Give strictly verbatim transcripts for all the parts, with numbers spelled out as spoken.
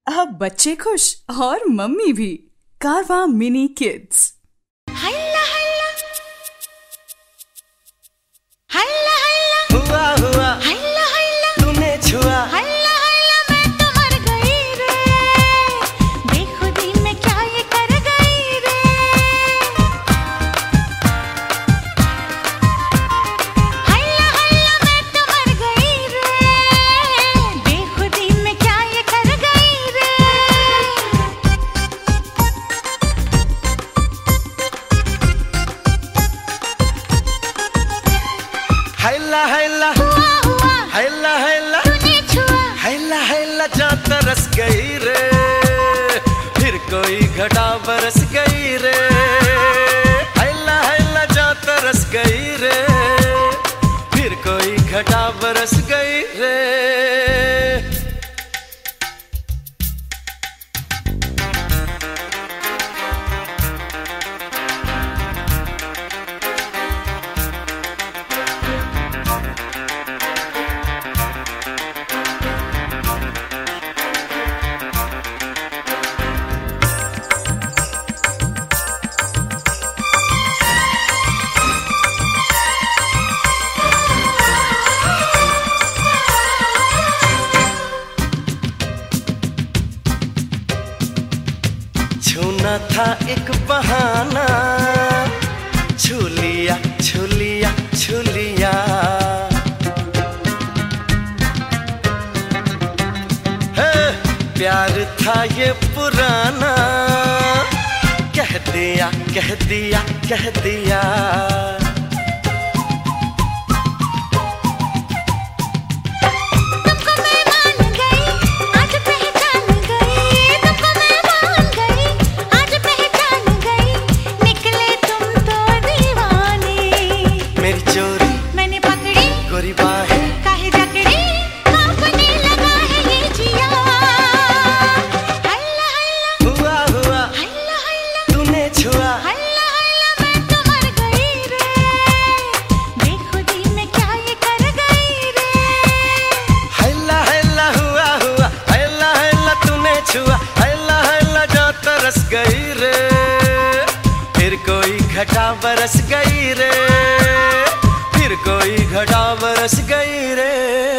अब बच्चे खुश और मम्मी भी। कारवां मिनी किड्स। हल्ला हल्ला हल्ला हल्ला हुआ हुआ हल्ला हल्ला तूने छुआ हल्ला हल्ला मैं तो मर गई रे, बेखुदी में क्या ये कर गई रे। हल्ला हल्ला मैं तो मर गई रे, बेखुदी में क्या ये कर गई रे। हैला हैला हुआ हुआ हैला हैला तूने छुआ हैला हैला जा तरस गई रे, फिर कोई घटा बरस गई रे। हैला हैला जा तरस गई रे, फिर कोई घटा बरस गई रे। छूना था एक बहाना, छू लिया छू लिया छू लिया। हे, प्यार था ये पुराना, कह दिया कह दिया कह दिया। तुमको मैं मान गई, आज पहचान गई। तुमको मैं मान गई, आज पहचान गई। निकले तुम तो दीवाने, मेरी चोरी मैंने पकड़ी गोरी बाहें, काहे जकड़ी, कांपने लगा है ये जिया। हल्ला हल्ला हुआ हुआ हल्ला हल्ला तूने छुआ हल्ला हल्ला मैं तो मर गई रे, बेखुदी में क्या ये कर गई रे। हैला हैला हुआ हुआ हैला हैला तूने छुआ हैला हैला जा तरस गई रे, फिर कोई घटा बरस गई रे, फिर कोई घटा बरस गई रे।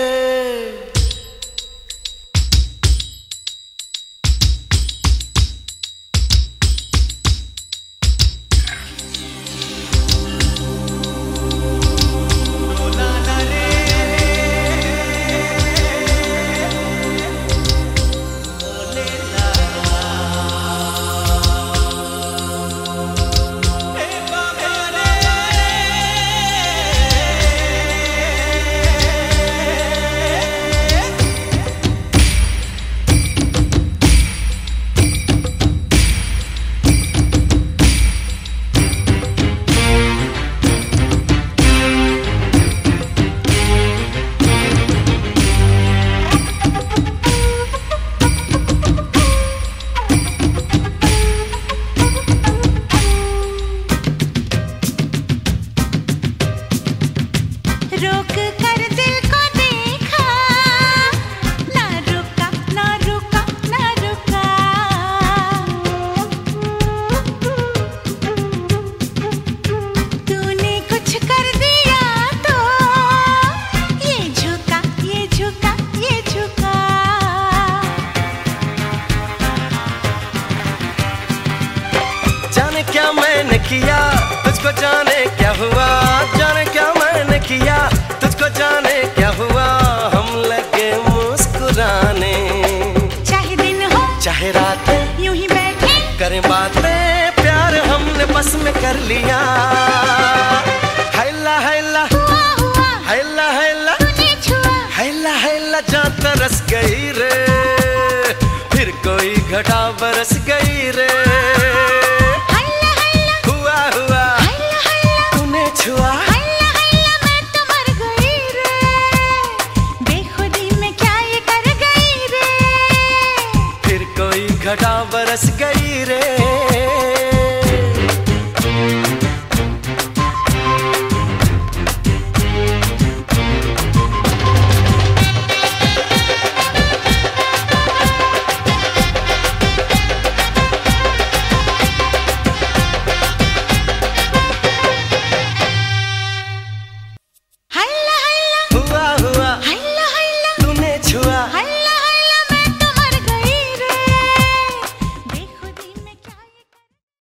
रोक कर दिल को देखा, ना रुका ना रुका ना रुका। तूने कुछ कर दिया तो ये झुका ये झुका ये झुका। जाने क्या मैंने किया तुझको, जाने क्या हुआ, जाने क्या मैंने किया तुझको, जाने क्या हुआ। हम लगे मुस्कुराने, चाहे दिन हो चाहे रातें यूं ही बैठे, करें बातें, प्यार हमने बस में कर लिया। हैला हैला हुआ हुआ हैला हैला तूने छुआ हैला हैला जा तरस गई रे, फिर कोई घटा बरस गई रे। हल्ला हल्ला हुआ हुआ हल्ला हल्ला तूने छुआ हल्ला हल्ला मैं तो मर गई रे, बेखुदी में क्या ये कर गई रे। फिर कोई घटा बरस गई रे।